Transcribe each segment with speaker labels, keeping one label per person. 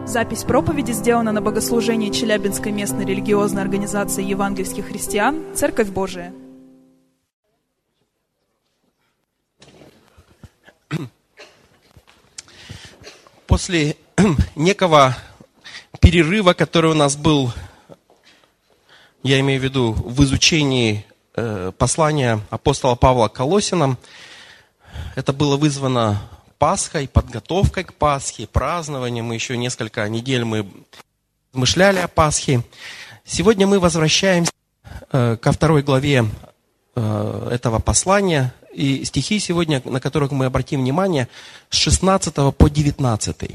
Speaker 1: Запись проповеди сделана на богослужении Челябинской местной религиозной организации евангельских христиан «Церковь Божия».
Speaker 2: После некого перерыва, который у нас был, я имею в виду в изучении послания апостола Павла к Колоссянам, это было вызвано Пасхой, подготовкой к Пасхе, празднованием. Мы еще несколько недель размышляли о Пасхе. Сегодня мы возвращаемся ко второй главе этого послания. И стихи сегодня, на которых мы обратим внимание, с 16 по 19.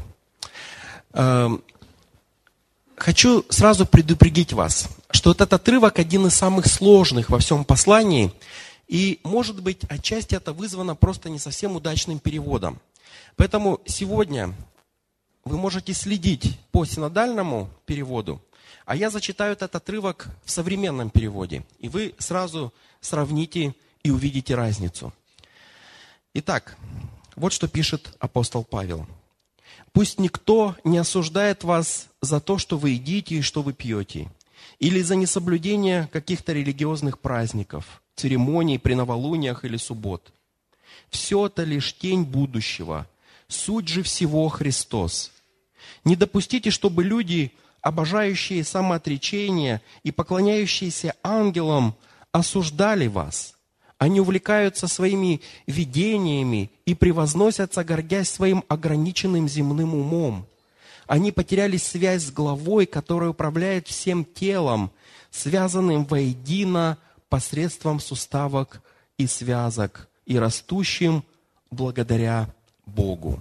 Speaker 2: Хочу сразу предупредить вас, что этот отрывок один из самых сложных во всем послании. И, может быть, отчасти это вызвано просто не совсем удачным переводом. Поэтому сегодня вы можете следить по синодальному переводу, а я зачитаю этот отрывок в современном переводе. И вы сразу сравните и увидите разницу. Итак, вот что пишет апостол Павел. «Пусть никто не осуждает вас за то, что вы едите и что вы пьете, или за несоблюдение каких-то религиозных праздников, церемоний при новолуниях или суббот. Все это лишь тень будущего, суть же всего Христос. Не допустите, чтобы люди, обожающие самоотречение и поклоняющиеся ангелам, осуждали вас. Они увлекаются своими видениями и превозносятся, гордясь своим ограниченным земным умом. Они потеряли связь с главой, которая управляет всем телом, связанным воедино посредством суставок и связок, и растущим благодаря Богу».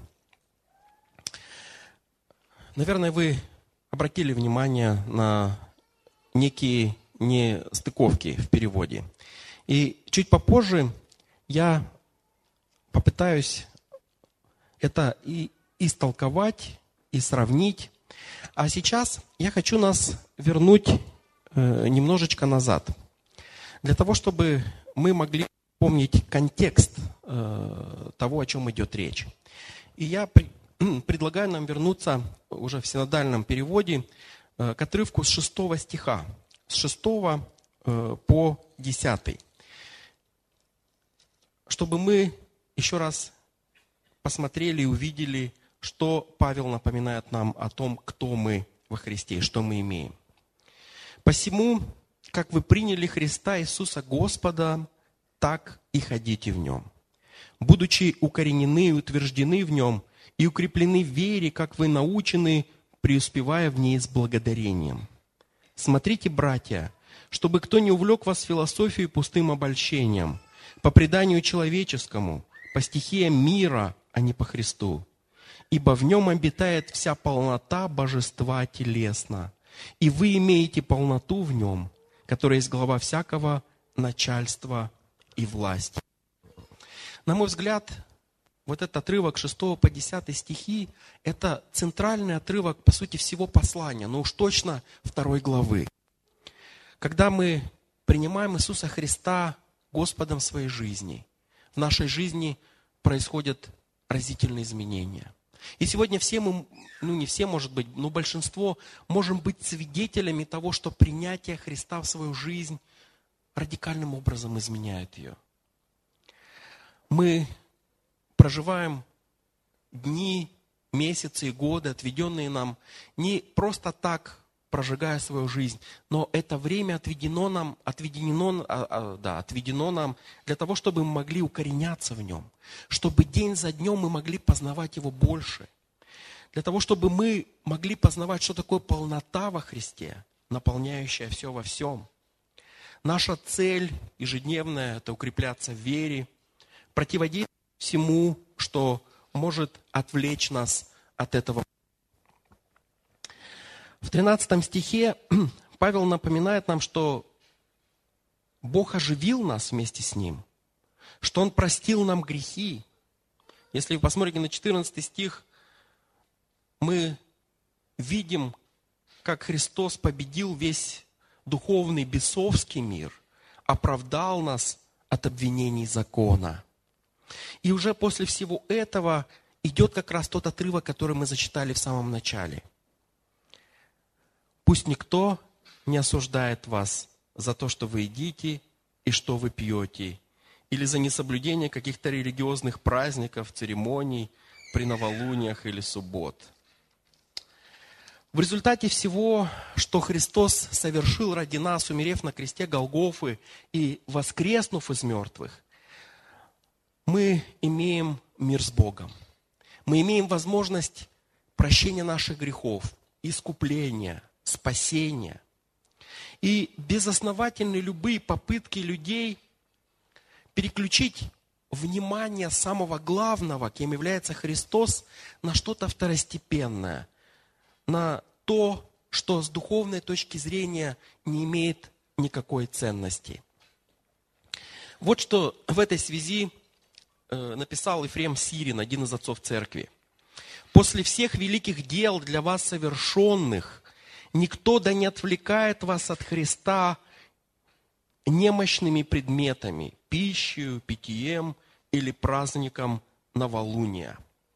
Speaker 2: Наверное, вы обратили внимание на некие нестыковки в переводе. И чуть попозже я попытаюсь это и истолковать, и сравнить. А сейчас я хочу нас вернуть немножечко назад. Для того, чтобы мы могли помнить контекст того, о чем идет речь. И я предлагаю нам вернуться уже в синодальном переводе к отрывку с 6 стиха, с 6 по 10. Чтобы мы еще раз посмотрели и увидели, что Павел напоминает нам о том, кто мы во Христе и что мы имеем. «Посему, как вы приняли Христа Иисуса Господа, так и ходите в Нем, будучи укоренены и утверждены в Нем, и укреплены в вере, как вы научены, преуспевая в ней с благодарением. Смотрите, братья, чтобы кто не увлек вас философией пустым обольщением, по преданию человеческому, по стихиям мира, а не по Христу. Ибо в Нем обитает вся полнота божества телесно, и вы имеете полноту в Нем, которая есть глава всякого начальства и власти». На мой взгляд, вот этот отрывок 6 по 10 стихи, это центральный отрывок, по сути, всего послания, но уж точно 2 главы. Когда мы принимаем Иисуса Христа Господом своей жизни, в нашей жизни происходят разительные изменения. И сегодня все мы, не все, может быть, но большинство можем быть свидетелями того, что принятие Христа в свою жизнь радикальным образом изменяет ее. Мы проживаем дни, месяцы и годы, отведенные нам, не просто так прожигая свою жизнь, но это время отведено нам для того, чтобы мы могли укореняться в Нем, чтобы день за днем мы могли познавать Его больше, для того, чтобы мы могли познавать, что такое полнота во Христе, наполняющая все во всем. Наша цель ежедневная – это укрепляться в вере, противодействовать всему, что может отвлечь нас от этого. В 13 стихе Павел напоминает нам, что Бог оживил нас вместе с Ним, что Он простил нам грехи. Если вы посмотрите на 14 стих, мы видим, как Христос победил весь духовный бесовский мир, оправдал нас от обвинений закона. И уже после всего этого идет как раз тот отрывок, который мы зачитали в самом начале. Пусть никто не осуждает вас за то, что вы едите и что вы пьете, или за несоблюдение каких-то религиозных праздников, церемоний при новолуниях или суббот. В результате всего, что Христос совершил ради нас, умерев на кресте Голгофы и воскреснув из мертвых, мы имеем мир с Богом. Мы имеем возможность прощения наших грехов, искупления, спасения. И безосновательны любые попытки людей переключить внимание самого главного, кем является Христос, на что-то второстепенное, на то, что с духовной точки зрения не имеет никакой ценности. Вот что в этой связи написал Ефрем Сирин, один из отцов церкви. «После всех великих дел для вас совершенных, никто да не отвлекает вас от Христа немощными предметами, пищей, питьем или праздником новолуния».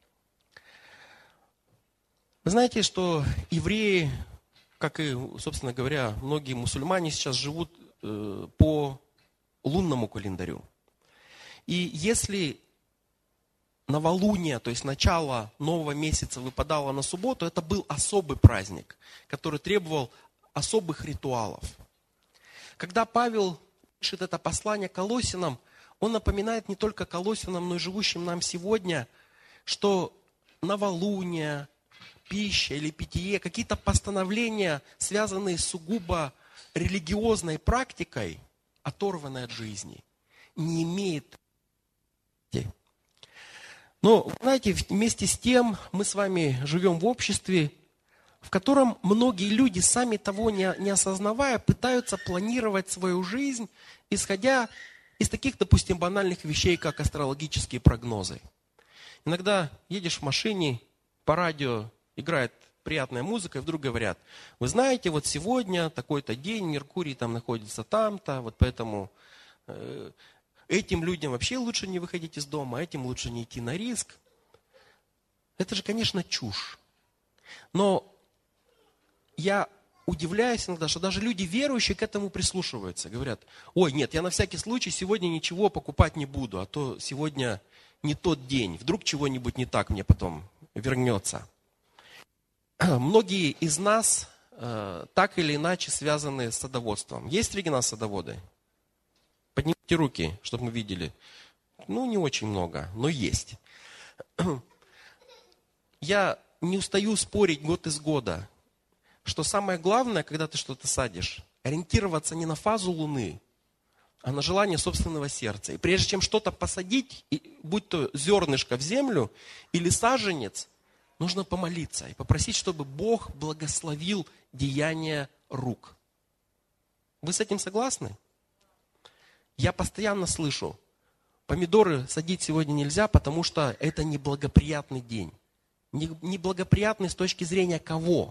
Speaker 2: Вы знаете, что евреи, как и, собственно говоря, многие мусульмане сейчас живут по лунному календарю. И если новолуние, то есть начало нового месяца выпадало на субботу, это был особый праздник, который требовал особых ритуалов. Когда Павел пишет это послание Колоссянам, он напоминает не только Колоссянам, но и живущим нам сегодня, что новолуние, пища или питье, какие-то постановления, связанные с сугубо религиозной практикой, оторванной от жизни, не имеет. Но, знаете, вместе с тем мы с вами живем в обществе, в котором многие люди, сами того не осознавая, пытаются планировать свою жизнь, исходя из таких, допустим, банальных вещей, как астрологические прогнозы. Иногда едешь в машине, по радио играет приятная музыка, и вдруг говорят: вы знаете, вот сегодня такой-то день, Меркурий там находится там-то, вот поэтому этим людям вообще лучше не выходить из дома, а этим лучше не идти на риск. Это же, конечно, чушь. Но я удивляюсь иногда, что даже люди верующие к этому прислушиваются. Говорят: ой, нет, я на всякий случай сегодня ничего покупать не буду, а то сегодня не тот день. Вдруг чего-нибудь не так мне потом вернется. Многие из нас так или иначе связаны с садоводством. Есть среди нас садоводы? Поднимите руки, чтобы мы видели. Ну, не очень много, но есть. Я не устаю спорить год из года, что самое главное, когда ты что-то садишь, ориентироваться не на фазу Луны, а на желание собственного сердца. И прежде чем что-то посадить, будь то зернышко в землю или саженец, нужно помолиться и попросить, чтобы Бог благословил деяния рук. Вы с этим согласны? Я постоянно слышу: помидоры садить сегодня нельзя, потому что это неблагоприятный день. Неблагоприятный с точки зрения кого?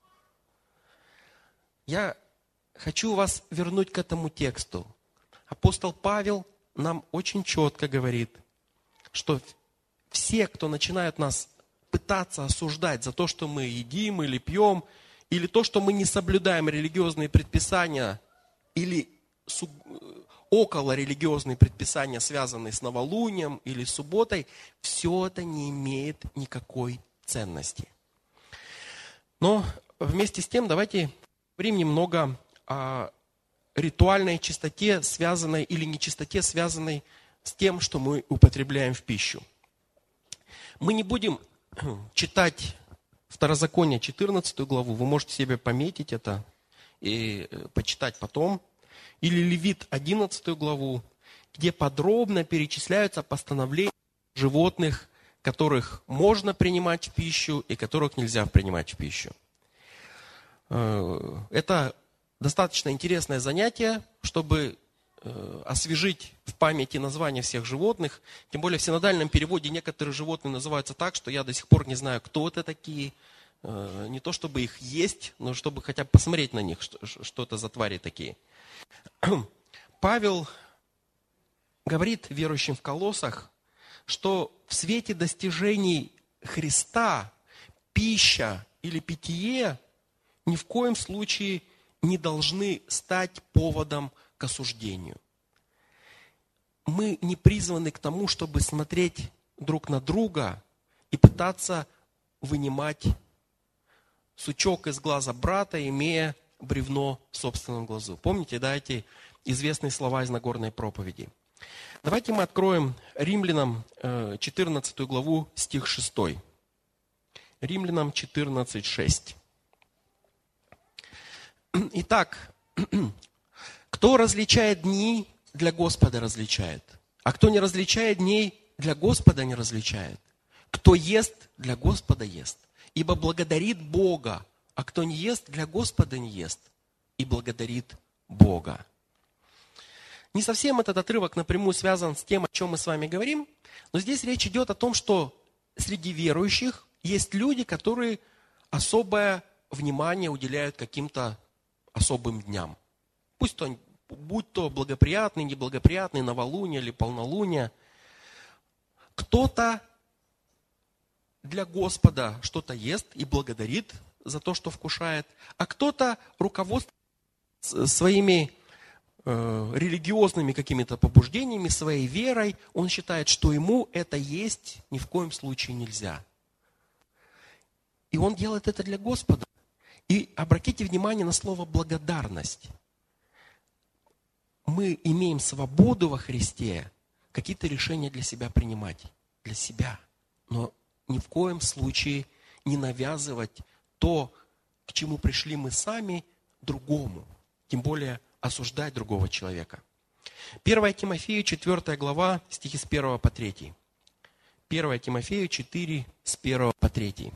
Speaker 2: Я хочу вас вернуть к этому тексту. Апостол Павел нам очень четко говорит, что все, кто начинают нас пытаться осуждать за то, что мы едим или пьем, или то, что мы не соблюдаем религиозные предписания, или около религиозные предписания, связанные с новолунием или субботой, все это не имеет никакой ценности. Но вместе с тем давайте поговорим немного о ритуальной чистоте, связанной или нечистоте, связанной с тем, что мы употребляем в пищу. Мы не будем читать Второзаконие 14 главу, вы можете себе пометить это и почитать потом. Или Левит 11 главу, где подробно перечисляются постановления животных, которых можно принимать в пищу и которых нельзя принимать в пищу. Это достаточно интересное занятие, чтобы освежить в памяти названия всех животных. Тем более в синодальном переводе некоторые животные называются так, что я до сих пор не знаю, кто это такие. Не то, чтобы их есть, но чтобы хотя бы посмотреть на них, что это за твари такие. Павел говорит верующим в Колоссах, что в свете достижений Христа пища или питье ни в коем случае не должны стать поводом к осуждению. Мы не призваны к тому, чтобы смотреть друг на друга и пытаться вынимать сучок из глаза брата, имея бревно в собственном глазу. Помните, да, эти известные слова из Нагорной проповеди? Давайте мы откроем Римлянам 14 главу, стих 6. Римлянам 14:6. Итак, кто различает дни, для Господа различает. А кто не различает дней, для Господа не различает. Кто ест, для Господа ест. Ибо благодарит Бога. А кто не ест, для Господа не ест. И благодарит Бога. Не совсем этот отрывок напрямую связан с тем, о чем мы с вами говорим. Но здесь речь идет о том, что среди верующих есть люди, которые особое внимание уделяют каким-то особым дням. Будь то благоприятный, неблагоприятный, новолуние или полнолуние. Кто-то для Господа что-то ест и благодарит за то, что вкушает, а кто-то руководствуется своими религиозными какими-то побуждениями, своей верой, он считает, что ему это есть ни в коем случае нельзя. И он делает это для Господа. И обратите внимание на слово «благодарность». Мы имеем свободу во Христе какие-то решения для себя принимать. Для себя. Но ни в коем случае не навязывать то, к чему пришли мы сами, другому. Тем более осуждать другого человека. 1 Тимофею 4 глава, стихи с 1 по 3. 1 Тимофею 4, с 1 по 3.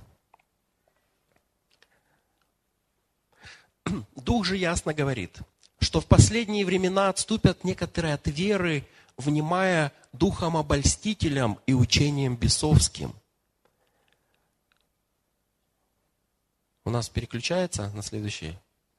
Speaker 2: Дух же ясно говорит, что в последние времена отступят некоторые от веры, внимая духом обольстителям и учением бесовским. У нас переключается на следующее.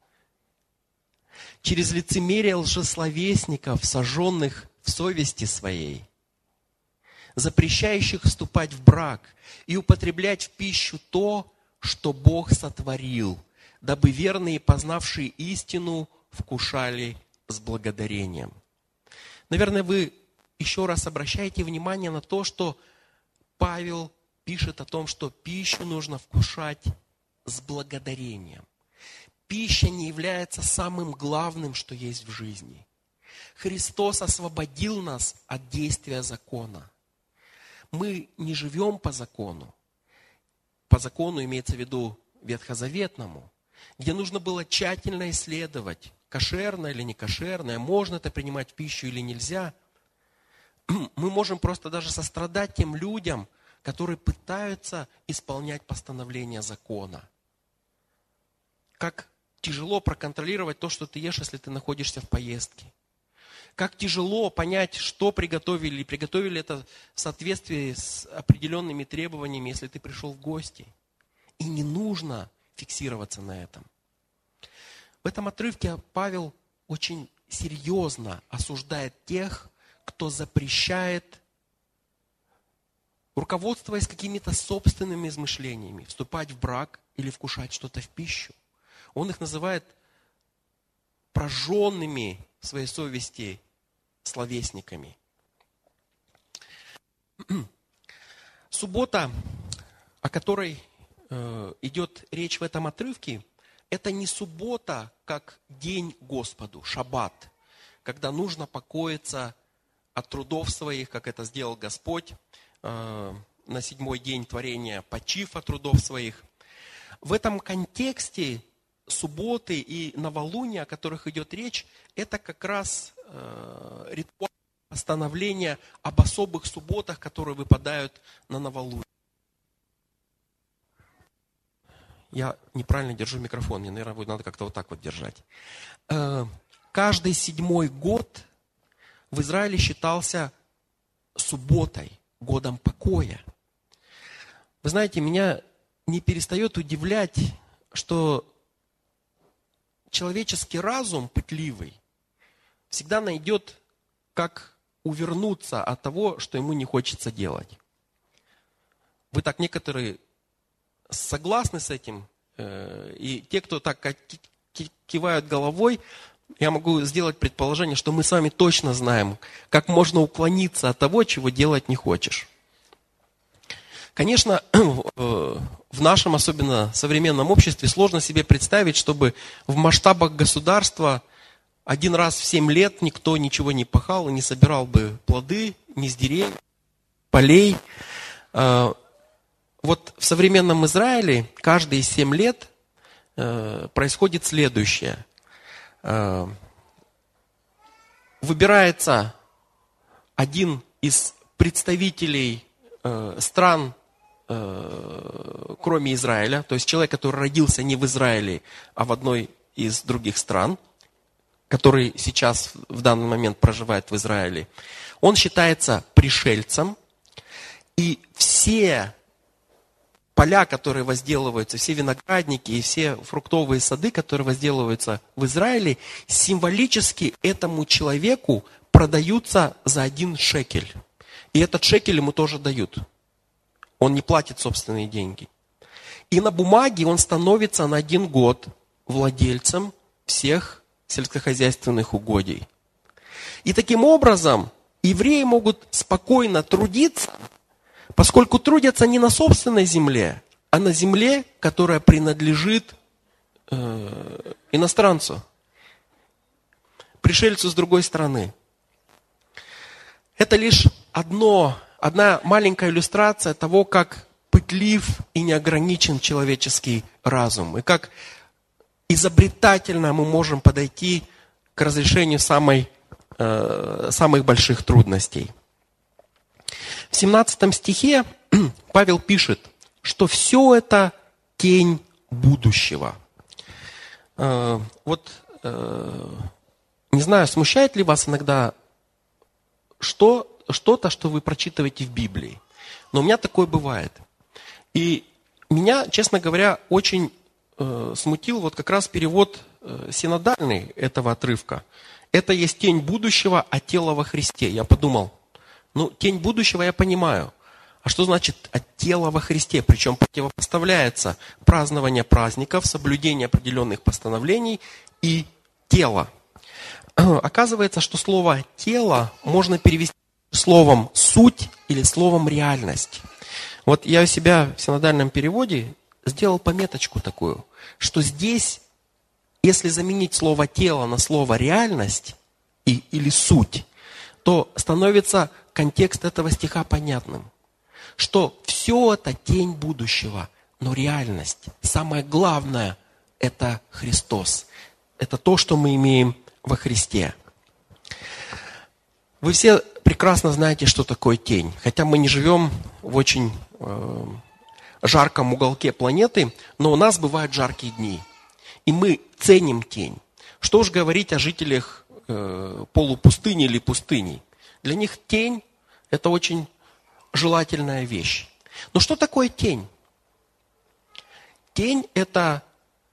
Speaker 2: Через лицемерие лжесловесников, сожженных в совести своей, запрещающих вступать в брак и употреблять в пищу то, что Бог сотворил, дабы верные, познавшие истину, вкушали с благодарением. Наверное, вы еще раз обращаете внимание на то, что Павел пишет о том, что пищу нужно вкушать с благодарением. Пища не является самым главным, что есть в жизни. Христос освободил нас от действия закона. Мы не живем по закону. По закону имеется в виду ветхозаветному, где нужно было тщательно исследовать, кошерное или не кошерное, можно это принимать в пищу или нельзя. Мы можем просто даже сострадать тем людям, которые пытаются исполнять постановления закона. Как тяжело проконтролировать то, что ты ешь, если ты находишься в поездке. Как тяжело понять, что приготовили, и приготовили это в соответствии с определенными требованиями, если ты пришел в гости. И не нужно фиксироваться на этом. В этом отрывке Павел очень серьезно осуждает тех, кто запрещает, руководствуясь какими-то собственными измышлениями, вступать в брак или вкушать что-то в пищу. Он их называет прожженными в своей совести словесниками. Суббота, о которой идет речь в этом отрывке, это не суббота, как день Господу, шаббат, когда нужно покоиться от трудов своих, как это сделал Господь на 7-й день творения, почив от трудов своих. В этом контексте субботы и новолуния, о которых идет речь, это как раз ритуал постановления об особых субботах, которые выпадают на новолуние. Я неправильно держу микрофон, мне, наверное, будет надо как-то вот так вот держать. Каждый 7-й год в Израиле считался субботой, годом покоя. Вы знаете, меня не перестает удивлять, что человеческий разум пытливый всегда найдет, как увернуться от того, что ему не хочется делать. Вы так некоторые согласны с этим И те, кто так кивают головой, я могу сделать предположение, что мы с вами точно знаем, как можно уклониться от того, чего делать не хочешь. Конечно, в нашем, особенно современном обществе, сложно себе представить, чтобы в масштабах государства один раз в 7 лет никто ничего не пахал и не собирал бы плоды ни с деревьев, полей. Вот в современном Израиле каждые 7 лет происходит следующее. Выбирается один из представителей стран, кроме Израиля, то есть человек, который родился не в Израиле, а в одной из других стран, который сейчас в данный момент проживает в Израиле, он считается пришельцем, и все поля, которые возделываются, все виноградники и все фруктовые сады, которые возделываются в Израиле, символически этому человеку продаются за 1 шекель. И этот шекель ему тоже дают. Он не платит собственные деньги. И на бумаге он становится на 1 год владельцем всех сельскохозяйственных угодий. И таким образом евреи могут спокойно трудиться, поскольку трудятся не на собственной земле, а на земле, которая принадлежит иностранцу, пришельцу с другой стороны. Это лишь одна маленькая иллюстрация того, как пытлив и неограничен человеческий разум, и как изобретательно мы можем подойти к разрешению самых больших трудностей. В 17 стихе Павел пишет, что все это тень будущего. Не знаю, смущает ли вас иногда что-то, что вы прочитываете в Библии. Но у меня такое бывает. И меня, честно говоря, очень смутил вот как раз перевод синодальный этого отрывка. Это есть тень будущего, а тело во Христе. Я подумал, тень будущего я понимаю. А что значит от тела во Христе? Причем противопоставляется празднование праздников, соблюдение определенных постановлений и тело. Оказывается, что слово «тело» можно перевести словом «суть» или словом «реальность». Вот я у себя в синодальном переводе сделал пометочку такую, что здесь, если заменить слово «тело» на слово «реальность» или «суть», то становится контекст этого стиха понятным. Что все это тень будущего, но реальность, самое главное, это Христос. Это то, что мы имеем во Христе. Вы все прекрасно знаете, что такое тень. Хотя мы не живем в очень жарком уголке планеты, но у нас бывают жаркие дни. И мы ценим тень. Что уж говорить о жителях полупустыни или пустыни. Для них тень – это очень желательная вещь. Но что такое тень? Тень – это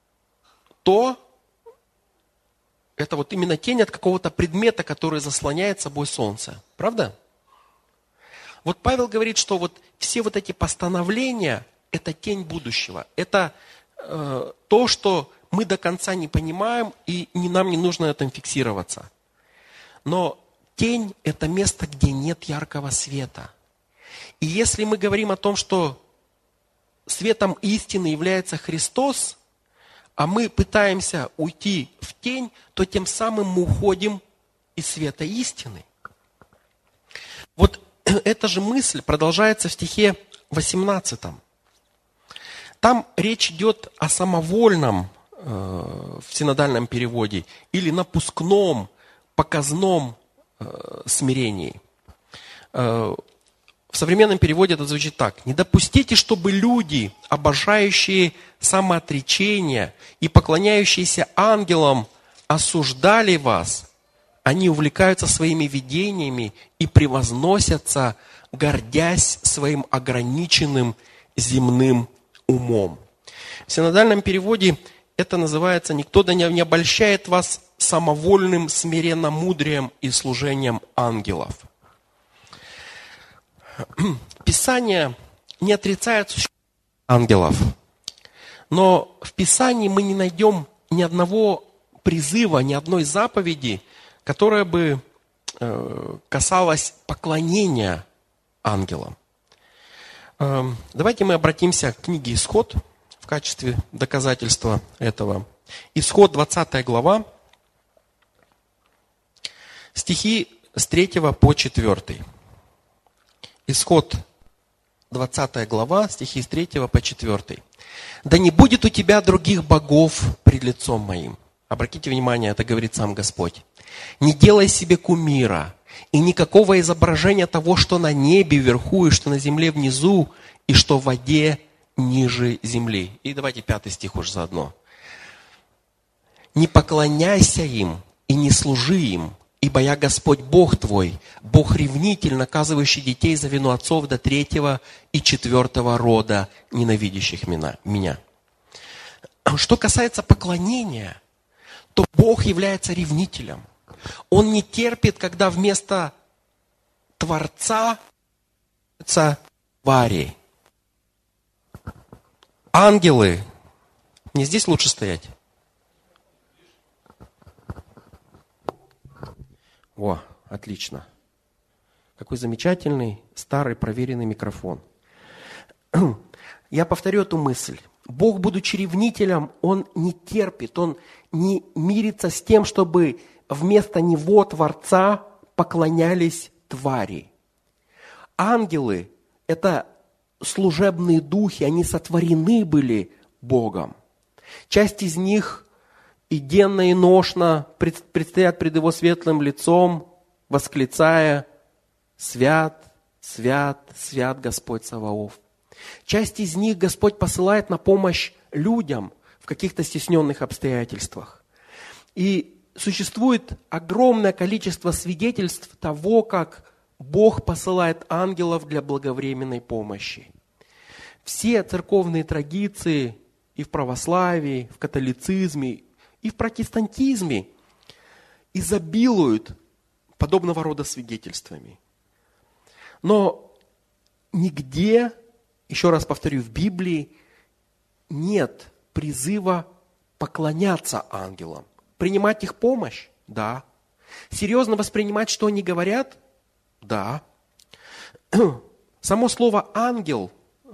Speaker 2: вот именно тень от какого-то предмета, который заслоняет собой солнце. Правда? Вот Павел говорит, что вот все вот эти постановления – это тень будущего. Это то, что мы до конца не понимаем, и нам не нужно на этом фиксироваться. Но тень – это место, где нет яркого света. И если мы говорим о том, что светом истины является Христос, а мы пытаемся уйти в тень, то тем самым мы уходим из света истины. Вот эта же мысль продолжается в стихе 18. Там речь идет о самовольном, в синодальном переводе, или напускном, показном смирении. В современном переводе это звучит так. «Не допустите, чтобы люди, обожающие самоотречение и поклоняющиеся ангелам, осуждали вас. Они увлекаются своими видениями и превозносятся, гордясь своим ограниченным земным умом». В синодальном переводе это называется «Никто да не обольщает вас самовольным смиренномудрием и служением ангелов». Писание не отрицает существование ангелов, Но в Писании мы не найдем ни одного призыва, ни одной заповеди, которая бы касалась поклонения ангелам. Давайте мы обратимся к книге «Исход» в качестве доказательства этого. Исход, 20 глава, стихи с 3 по 4. Исход, 20 глава, стихи с 3 по 4. «Да не будет у тебя других богов пред лицом моим». Обратите внимание, это говорит сам Господь. «Не делай себе кумира, и никакого изображения того, что на небе вверху, и что на земле внизу, и что в воде ниже земли». И давайте 5 стих уж заодно. «Не поклоняйся им и не служи им, ибо я Господь Бог твой, Бог ревнитель, наказывающий детей за вину отцов до 3 и 4 рода, ненавидящих меня». Что касается поклонения, то Бог является ревнителем. Он не терпит, когда вместо Творца твари. Ангелы. Мне здесь лучше стоять? О, отлично. Какой замечательный, старый, проверенный микрофон. Я повторю эту мысль. Бог, будучи ревнителем, Он не терпит, Он не мирится с тем, чтобы вместо Него, Творца, поклонялись твари. Ангелы – это служебные духи, они сотворены были Богом. Часть из них и денно, и ношно предстоят пред Его светлым лицом, восклицая: «Свят, свят, свят Господь Саваоф». Часть из них Господь посылает на помощь людям в каких-то стесненных обстоятельствах. И существует огромное количество свидетельств того, как Бог посылает ангелов для благовременной помощи. Все церковные традиции и в православии, в католицизме, и в протестантизме изобилуют подобного рода свидетельствами. Но нигде, еще раз повторю, в Библии нет призыва поклоняться ангелам. Принимать их помощь? Да. Серьезно воспринимать, что они говорят? Да. Само слово «ангел»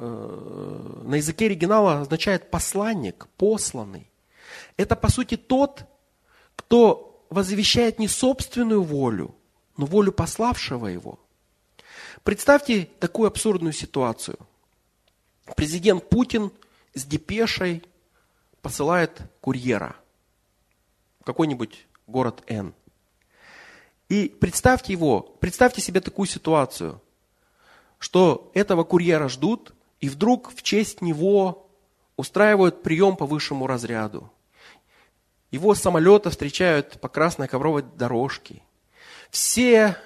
Speaker 2: на языке оригинала означает «посланник», «посланный». Это, по сути, тот, кто возвещает не собственную волю, но волю пославшего его. Представьте такую абсурдную ситуацию. Президент Путин с депешей посылает курьера в какой-нибудь город Н. И представьте себе такую ситуацию, что этого курьера ждут, и вдруг в честь него устраивают прием по высшему разряду. Его с самолета встречают по красной ковровой дорожке. Все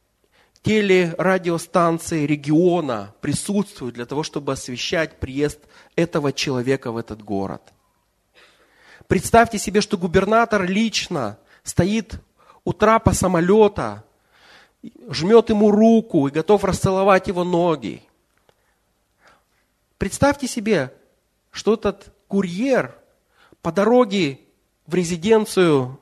Speaker 2: телерадиостанции региона присутствуют для того, чтобы освещать приезд этого человека в этот город. Представьте себе, что губернатор лично стоит у трапа самолета, жмет ему руку и готов расцеловать его ноги. Представьте себе, что этот курьер по дороге в резиденцию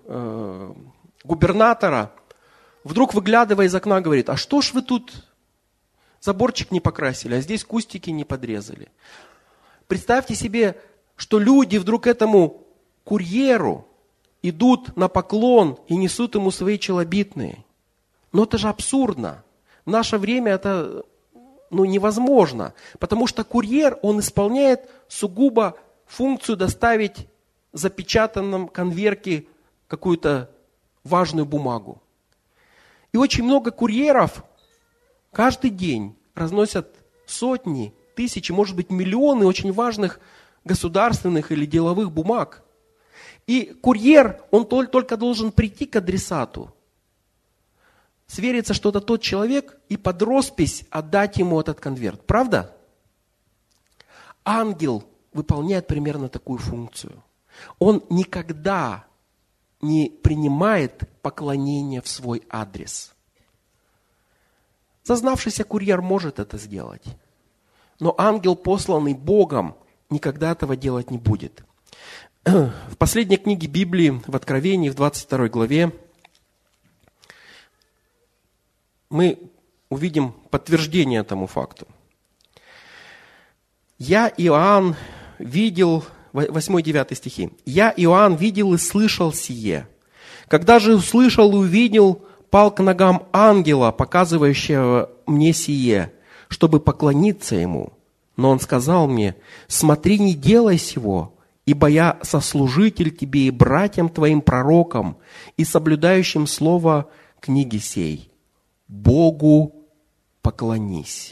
Speaker 2: губернатора вдруг, выглядывая из окна, говорит: а что ж вы тут заборчик не покрасили, а здесь кустики не подрезали? Представьте себе, что люди вдруг этому курьеру идут на поклон и несут ему свои челобитные. Но это же абсурдно. В наше время это невозможно, потому что курьер, он исполняет сугубо функцию доставить в запечатанном конверте какую-то важную бумагу. И очень много курьеров каждый день разносят сотни, тысячи, может быть, миллионы очень важных государственных или деловых бумаг. И курьер, он только должен прийти к адресату, свериться, что это тот человек, и под роспись отдать ему этот конверт. Правда? Ангел выполняет примерно такую функцию. Он никогда не принимает поклонение в свой адрес. Зазнавшийся курьер может это сделать. Но ангел, посланный Богом, никогда этого делать не будет. В последней книге Библии, в Откровении, в 22 главе, мы увидим подтверждение этому факту. «Я, Иоанн, видел...» 8-9 стихи. «Я, Иоанн, видел и слышал сие. Когда же услышал и увидел, пал к ногам ангела, показывающего мне сие, чтобы поклониться ему. Но он сказал мне: смотри, не делай сего, ибо я сослужитель тебе и братьям твоим пророкам, и соблюдающим слово книги сей. Богу поклонись».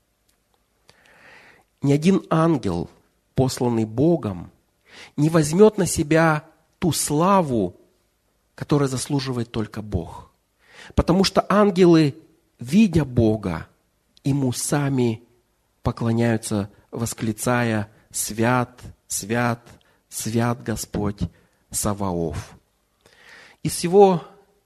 Speaker 2: Ни один ангел, посланный Богом, не возьмет на себя ту славу, которую заслуживает только Бог. Потому что ангелы, видя Бога, Ему сами поклоняются, восклицая: «Свят, свят, свят Господь Саваоф». Из всего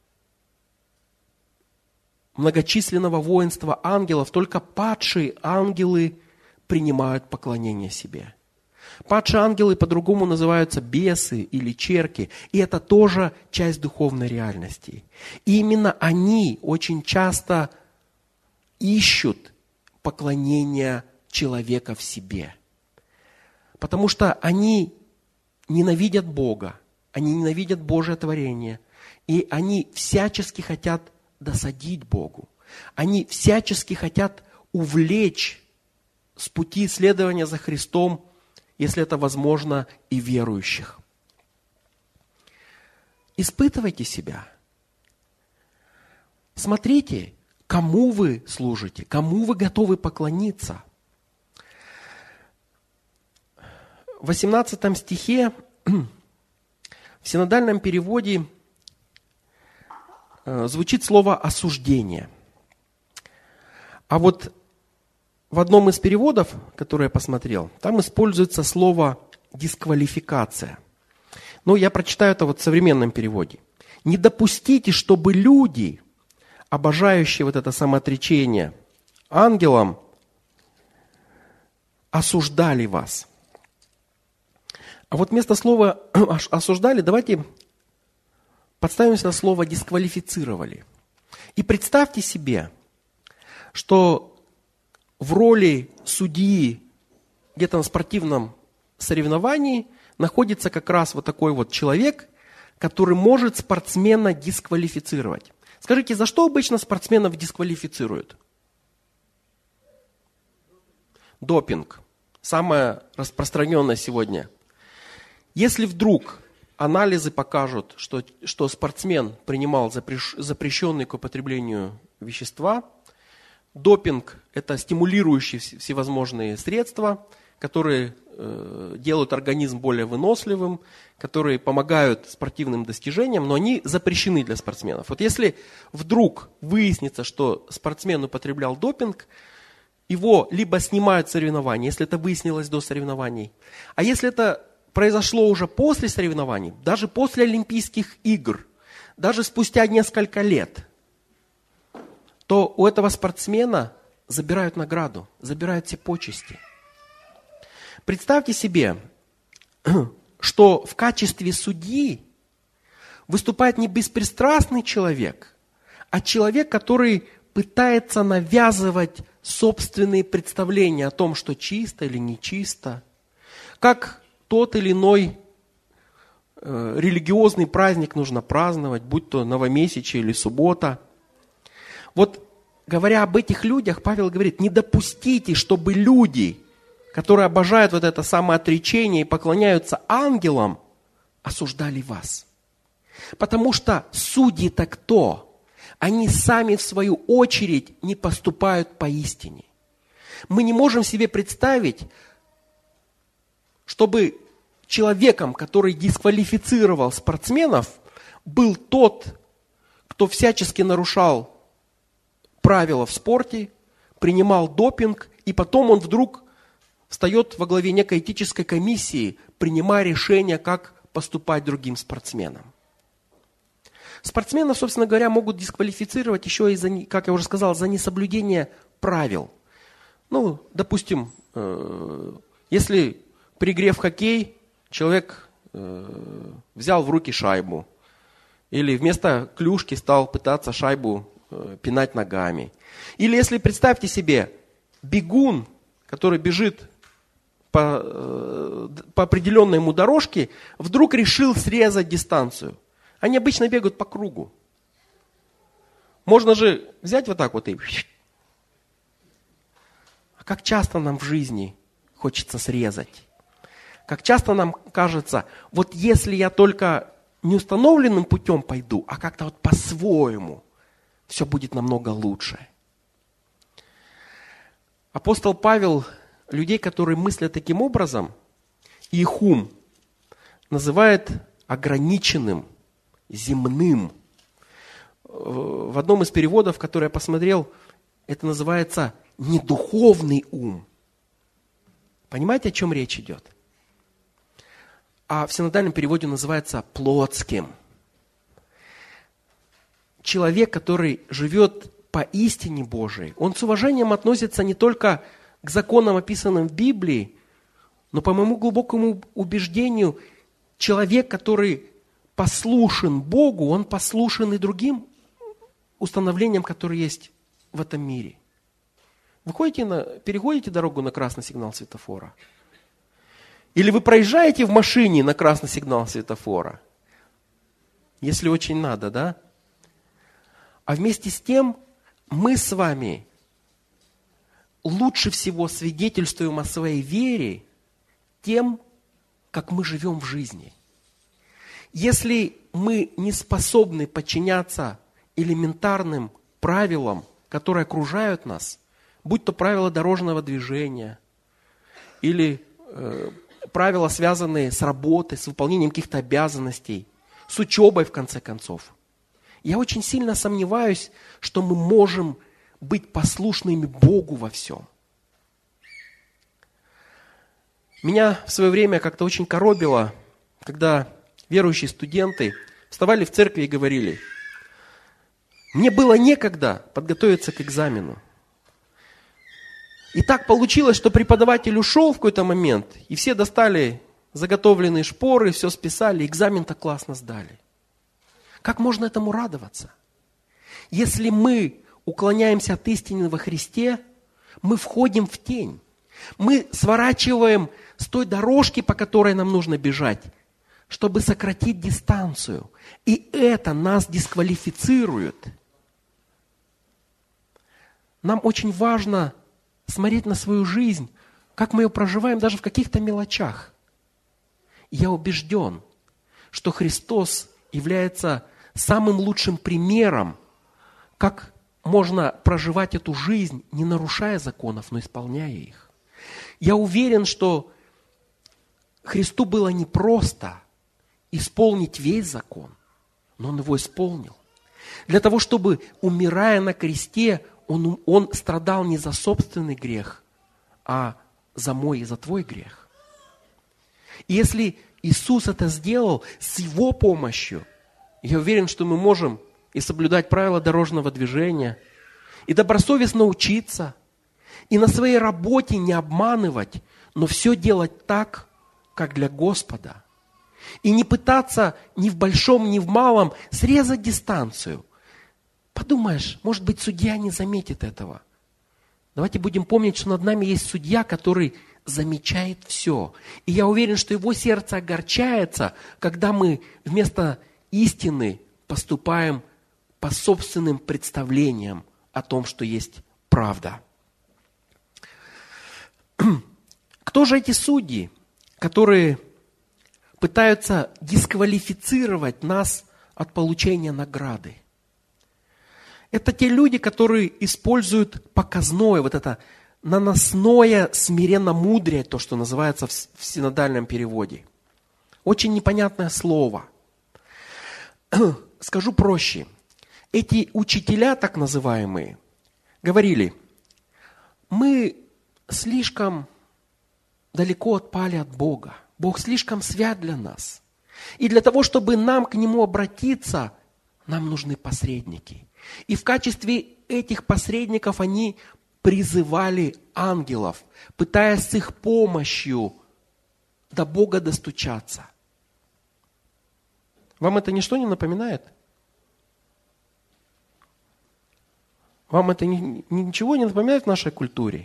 Speaker 2: многочисленного воинства ангелов только падшие ангелы принимают поклонение себе. Падшие ангелы по-другому называются бесы или черки, и это тоже часть духовной реальности. И именно они очень часто ищут поклонения человека в себе, потому что они ненавидят Бога, они ненавидят Божие творение, и они всячески хотят досадить Богу. Они всячески хотят увлечь с пути следования за Христом, если это возможно, и верующих. Испытывайте себя. Смотрите, кому вы служите, кому вы готовы поклониться. В 18 стихе в синодальном переводе звучит слово «осуждение». А вот в одном из переводов, который я посмотрел, там используется слово «дисквалификация». Но я прочитаю это вот в современном переводе. «Не допустите, чтобы люди, обожающие вот это самоотречение ангелам, осуждали вас». А вот вместо слова «осуждали» давайте подставимся на слово «дисквалифицировали». И представьте себе, что в роли судьи где-то на спортивном соревновании находится как раз вот такой вот человек, который может спортсмена дисквалифицировать. Скажите, за что обычно спортсменов дисквалифицируют? Допинг. Самое распространенное сегодня. Если вдруг анализы покажут, что спортсмен принимал запрещенные к употреблению вещества, допинг – это стимулирующие всевозможные средства, которые делают организм более выносливым, которые помогают спортивным достижениям, но они запрещены для спортсменов. Вот если вдруг выяснится, что спортсмен употреблял допинг, его либо снимают с соревнований, если это выяснилось до соревнований, а если это произошло уже после соревнований, даже после Олимпийских игр, даже спустя несколько лет, то у этого спортсмена забирают награду, забирают все почести. Представьте себе, что в качестве судьи выступает не беспристрастный человек, а человек, который пытается навязывать собственные представления о том, что чисто или нечисто, как тот или иной религиозный праздник нужно праздновать, будь то новомесячие или суббота. Вот говоря об этих людях, Павел говорит: не допустите, чтобы люди, которые обожают вот это самоотречение и поклоняются ангелам, осуждали вас. Потому что судьи-то кто? Они сами, в свою очередь, не поступают поистине. Мы не можем себе представить, чтобы человеком, который дисквалифицировал спортсменов, был тот, кто всячески нарушал правила в спорте, принимал допинг, и потом он вдруг встает во главе некой этической комиссии, принимая решение, как поступать другим спортсменам. Спортсменов, собственно говоря, могут дисквалифицировать еще и, как я уже сказал, за несоблюдение правил. Ну, допустим, если
Speaker 3: при игре в хоккей человек взял в руки шайбу. Или вместо клюшки стал пытаться шайбу пинать ногами. Или если представьте себе бегун, который бежит по определенной ему дорожке, вдруг решил срезать дистанцию. Они обычно бегают по кругу. Можно же взять вот так вот и... А как часто нам в жизни хочется срезать? Как часто нам кажется, вот если я только неустановленным путем пойду, а как-то вот по-своему, все будет намного лучше. Апостол Павел людей, которые мыслят таким образом, их ум называет ограниченным, земным. В одном из переводов, который я посмотрел, это называется недуховный ум. Понимаете, о чем речь идет? А в синодальном переводе называется плотским. Человек, который живет по истине Божией, он с уважением относится не только к законам, описанным в Библии, но по моему глубокому убеждению, человек, который послушен Богу, он послушен и другим установлениям, которые есть в этом мире. Вы переходите дорогу на красный сигнал светофора? Или вы проезжаете в машине на красный сигнал светофора? Если очень надо, да? А вместе с тем мы с вами лучше всего свидетельствуем о своей вере тем, как мы живем в жизни. Если мы не способны подчиняться элементарным правилам, которые окружают нас, будь то правила дорожного движения или правила, связанные с работой, с выполнением каких-то обязанностей, с учебой, в конце концов, я очень сильно сомневаюсь, что мы можем быть послушными Богу во всем. Меня в свое время как-то очень коробило, когда верующие студенты вставали в церкви и говорили: мне было некогда подготовиться к экзамену. И так получилось, что преподаватель ушел в какой-то момент, и все достали заготовленные шпоры, все списали, экзамен-то классно сдали. Как можно этому радоваться? Если мы уклоняемся от истины во Христе, мы входим в тень. Мы сворачиваем с той дорожки, по которой нам нужно бежать, чтобы сократить дистанцию. И это нас дисквалифицирует. Нам очень важно смотреть на свою жизнь, как мы ее проживаем даже в каких-то мелочах. Я убежден, что Христос является самым лучшим примером, как можно проживать эту жизнь, не нарушая законов, но исполняя их. Я уверен, что Христу было непросто исполнить весь закон, но Он его исполнил. Для того, чтобы, умирая на кресте, Он страдал не за собственный грех, а за мой и за твой грех. И если Иисус это сделал с Его помощью, я уверен, что мы можем и соблюдать правила дорожного движения, и добросовестно учиться, и на своей работе не обманывать, но все делать так, как для Господа. И не пытаться ни в большом, ни в малом срезать дистанцию. Подумаешь, может быть, судья не заметит этого. Давайте будем помнить, что над нами есть судья, который замечает все. И я уверен, что его сердце огорчается, когда мы вместо истины поступаем по собственным представлениям о том, что есть правда. Кто же эти судьи, которые пытаются дисквалифицировать нас от получения награды? Это те люди, которые используют показное, вот это наносное смиренномудрие, то, что называется в синодальном переводе. Очень непонятное слово. Скажу проще. Эти учителя, так называемые, говорили: мы слишком далеко отпали от Бога. Бог слишком свят для нас. И для того, чтобы нам к Нему обратиться, нам нужны посредники. И в качестве этих посредников они призывали ангелов, пытаясь с их помощью до Бога достучаться. Вам это ничто не напоминает? Вам это ничего не напоминает в нашей культуре?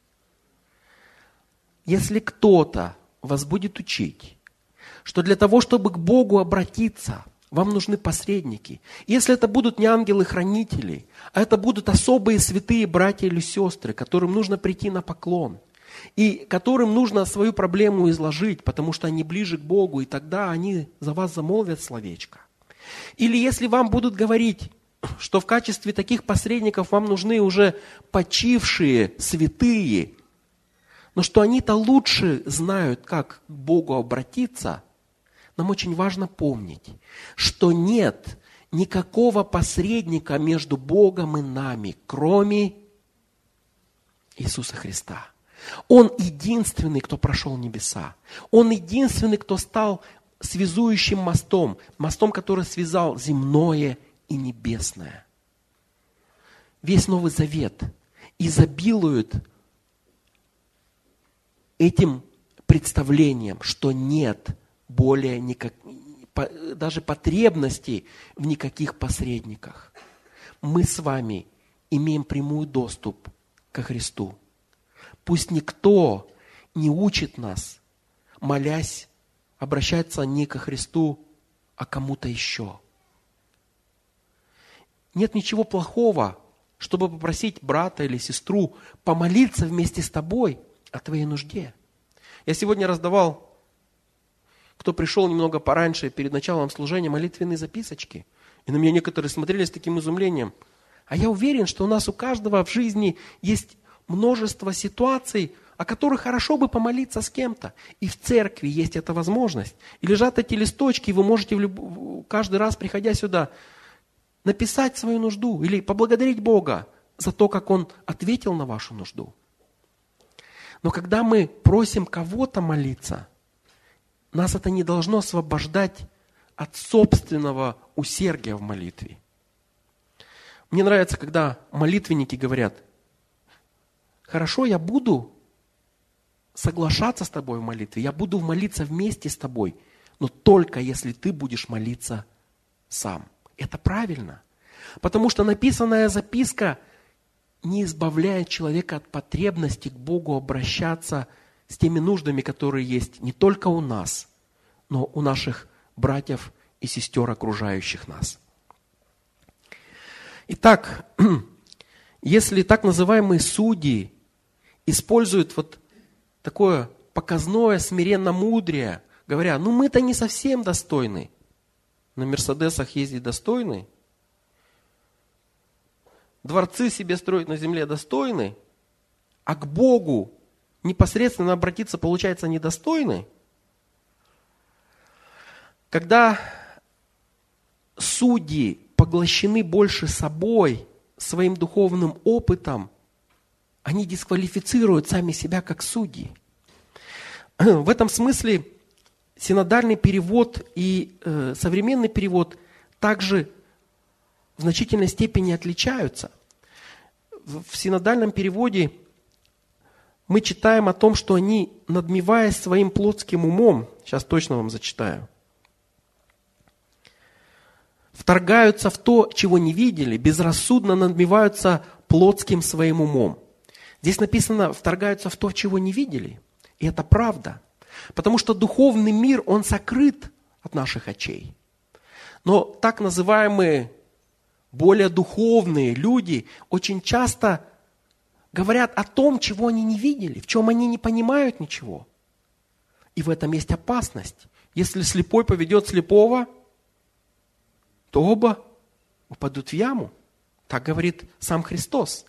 Speaker 3: Если кто-то вас будет учить, что для того, чтобы к Богу обратиться, вам нужны посредники. Если это будут не ангелы-хранители, а это будут особые святые братья или сестры, которым нужно прийти на поклон, и которым нужно свою проблему изложить, потому что они ближе к Богу, и тогда они за вас замолвят словечко. Или если вам будут говорить, что в качестве таких посредников вам нужны уже почившие святые, но что они-то лучше знают, как к Богу обратиться, нам очень важно помнить, что нет никакого посредника между Богом и нами, кроме Иисуса Христа. Он единственный, кто прошел небеса. Он единственный, кто стал связующим мостом, мостом, который связал земное и небесное. Весь Новый Завет изобилует этим представлением, что нет более даже потребности в никаких посредниках. Мы с вами имеем прямой доступ ко Христу. Пусть никто не учит нас, молясь, обращаться не ко Христу, а кому-то еще. Нет ничего плохого, чтобы попросить брата или сестру помолиться вместе с тобой о твоей нужде. Я сегодня раздавал, кто пришел немного пораньше, перед началом служения, молитвенные записочки. И на меня некоторые смотрели с таким изумлением. А я уверен, что у нас у каждого в жизни есть множество ситуаций, о которых хорошо бы помолиться с кем-то. И в церкви есть эта возможность. И лежат эти листочки, и вы можете каждый раз, приходя сюда, написать свою нужду или поблагодарить Бога за то, как Он ответил на вашу нужду. Но когда мы просим кого-то молиться, нас это не должно освобождать от собственного усердия в молитве. Мне нравится, когда молитвенники говорят: хорошо, я буду соглашаться с тобой в молитве, я буду молиться вместе с тобой, но только если ты будешь молиться сам. Это правильно, потому что написанная записка не избавляет человека от потребности к Богу обращаться с теми нуждами, которые есть не только у нас, но у наших братьев и сестер, окружающих нас. Итак, если так называемые судьи используют вот такое показное смиренно-мудрее, говоря: ну мы-то не совсем достойны, на Мерседесах ездить достойны, дворцы себе строить на земле достойны, а к Богу непосредственно обратиться, получается, недостойны. Когда судьи поглощены больше собой, своим духовным опытом, они дисквалифицируют сами себя как судьи. В этом смысле синодальный перевод и современный перевод также в значительной степени отличаются. В синодальном переводе мы читаем о том, что они, надмеваясь своим плотским умом, сейчас точно вам зачитаю, вторгаются в то, чего не видели, безрассудно надмеваются плотским своим умом. Здесь написано: вторгаются в то, чего не видели. И это правда. Потому что духовный мир, он сокрыт от наших очей. Но так называемые более духовные люди очень часто говорят о том, чего они не видели, в чем они не понимают ничего. И в этом есть опасность. Если слепой поведет слепого, то оба упадут в яму. Так говорит сам Христос.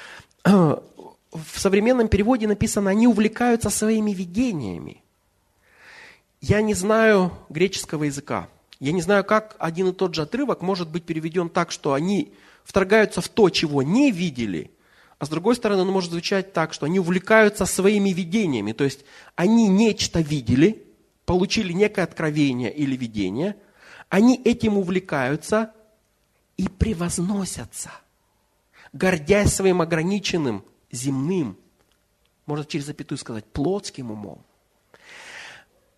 Speaker 3: В современном переводе написано: они увлекаются своими видениями. Я не знаю греческого языка. Я не знаю, как один и тот же отрывок может быть переведен так, что они вторгаются в то, чего не видели, а с другой стороны, он может звучать так, что они увлекаются своими видениями. То есть они нечто видели, получили некое откровение или видение, они этим увлекаются и превозносятся, гордясь своим ограниченным земным, можно через запятую сказать, плотским умом.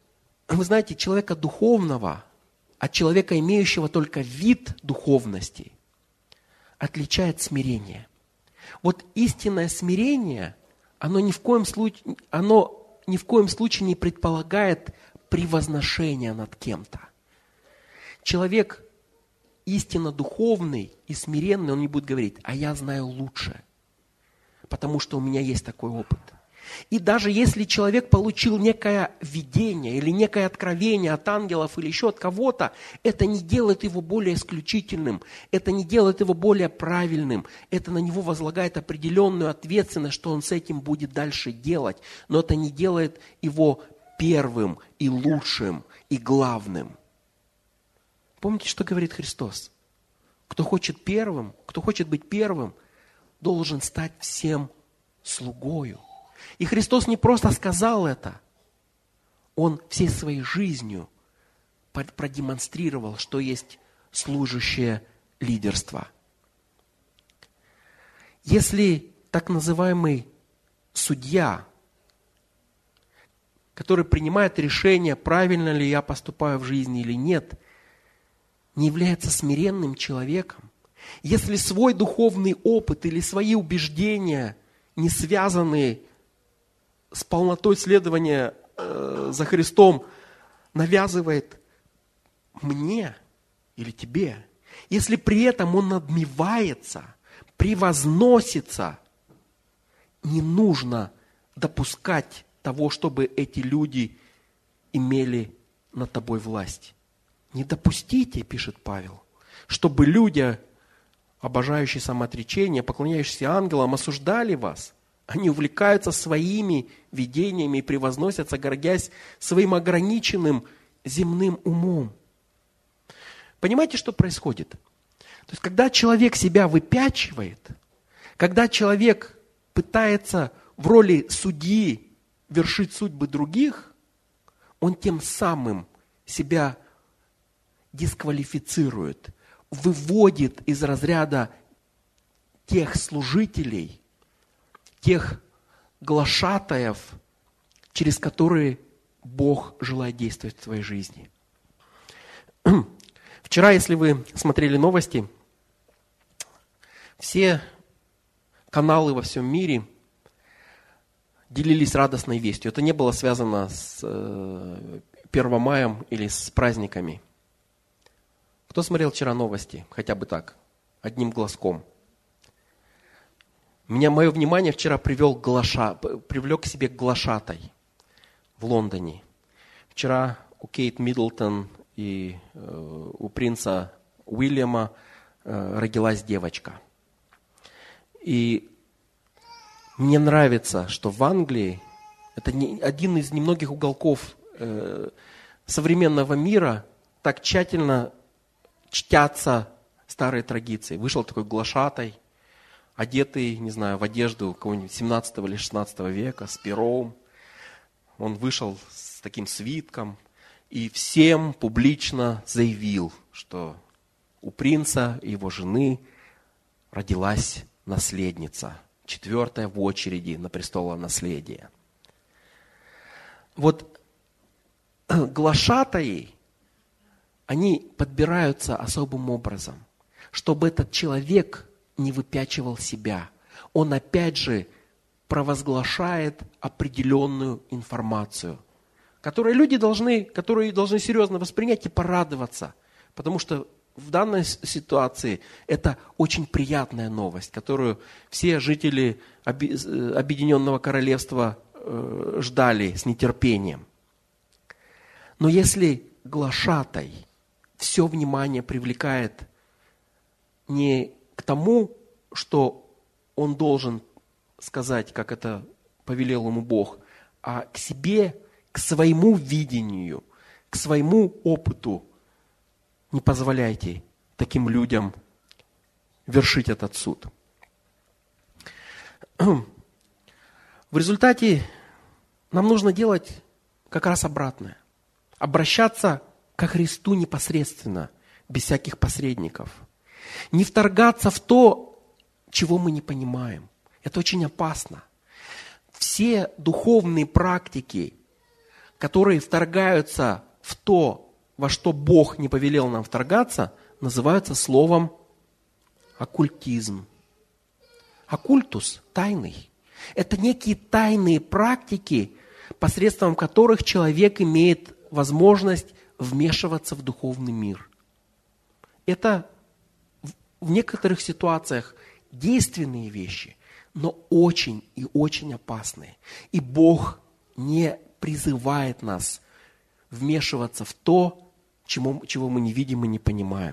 Speaker 3: Вы знаете, человека духовного от человека, имеющего только вид духовности, отличает смирение. Вот истинное смирение, оно ни в коем случае не предполагает превозношения над кем-то. Человек истинно духовный и смиренный, он не будет говорить: а я знаю лучше, потому что у меня есть такой опыт. И даже если человек получил некое видение или некое откровение от ангелов или еще от кого-то, это не делает его более исключительным, это не делает его более правильным, это на него возлагает определенную ответственность, что он с этим будет дальше делать, но это не делает его первым и лучшим и главным. Помните, что говорит Христос? Кто хочет быть первым, должен стать всем слугою. И Христос не просто сказал это, Он всей своей жизнью продемонстрировал, что есть служащее лидерство. Если так называемый судья, который принимает решение, правильно ли я поступаю в жизни или нет, не является смиренным человеком, если свой духовный опыт или свои убеждения не связаны с полнотой следования за Христом, навязывает мне или тебе, если при этом он надмевается, превозносится, не нужно допускать того, чтобы эти люди имели над тобой власть. Не допустите, пишет Павел, чтобы люди, обожающие самоотречение, поклоняющиеся ангелам, осуждали вас. Они увлекаются своими видениями и превозносятся, гордясь своим ограниченным земным умом. Понимаете, что происходит? То есть, когда человек себя выпячивает, когда человек пытается в роли судьи вершить судьбы других, он тем самым себя дисквалифицирует, выводит из разряда тех служителей, тех глашатаев, через которые Бог желает действовать в твоей жизни. Вчера, если вы смотрели новости, все каналы во всем мире делились радостной вестью. Это не было связано с 1 мая или с праздниками. Кто смотрел вчера новости? Хотя бы так, одним глазком. Мое внимание вчера привлек к себе глашатай в Лондоне. Вчера у Кейт Миддлтон и у принца Уильяма родилась девочка. И мне нравится, что в Англии, это один из немногих уголков современного мира, так тщательно чтятся старые традиции. Вышел такой глашатай, одетый, не знаю, в одежду какого-нибудь 17 или 16 века, с пером. Он вышел с таким свитком и всем публично заявил, что у принца и его жены родилась наследница, 4-я в очереди на престолонаследие. Вот глашатаи, они подбираются особым образом, чтобы этот человек не выпячивал себя. Он опять же провозглашает определенную информацию, которые должны серьезно воспринять и порадоваться, потому что в данной ситуации это очень приятная новость, которую все жители Объединенного Королевства ждали с нетерпением. Но если глашатай все внимание привлекает не к тому, что он должен сказать, как это повелел ему Бог, а к себе, к своему видению, к своему опыту, не позволяйте таким людям вершить этот суд. В результате нам нужно делать как раз обратное. Обращаться ко Христу непосредственно, без всяких посредников. Не вторгаться в то, чего мы не понимаем. Это очень опасно. Все духовные практики, которые вторгаются в то, во что Бог не повелел нам вторгаться, называются словом оккультизм. Оккультус – тайный. Это некие тайные практики, посредством которых человек имеет возможность вмешиваться в духовный мир. Это в некоторых ситуациях действенные вещи, но очень и очень опасные. И Бог не призывает нас вмешиваться в то, чего мы не видим и не понимаем.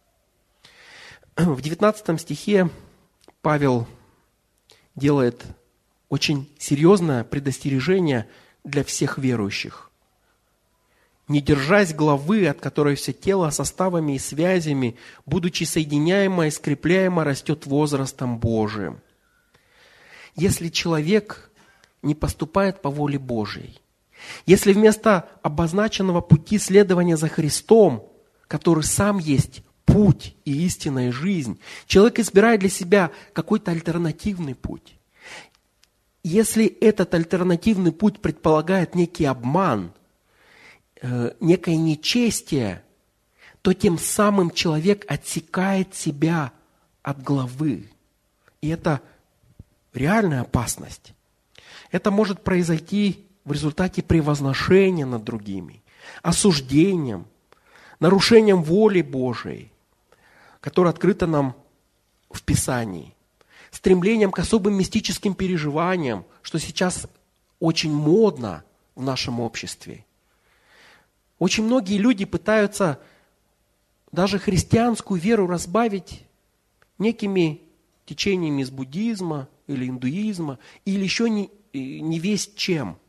Speaker 3: В 19 стихе Павел делает очень серьезное предостережение для всех верующих. «Не держась главы, от которой все тело составами и связями, будучи соединяемо и скрепляемо, растет возрастом Божиим». Если человек не поступает по воле Божьей, если вместо обозначенного пути следования за Христом, который сам есть путь и истинная жизнь, человек избирает для себя какой-то альтернативный путь, если этот альтернативный путь предполагает некий обман, некое нечестие, то тем самым человек отсекает себя от главы. И это реальная опасность. Это может произойти в результате превозношения над другими, осуждением, нарушением воли Божией, которая открыта нам в Писании, стремлением к особым мистическим переживаниям, что сейчас очень модно в нашем обществе. Очень многие люди пытаются даже христианскую веру разбавить некими течениями из буддизма или индуизма, или еще не весть чем.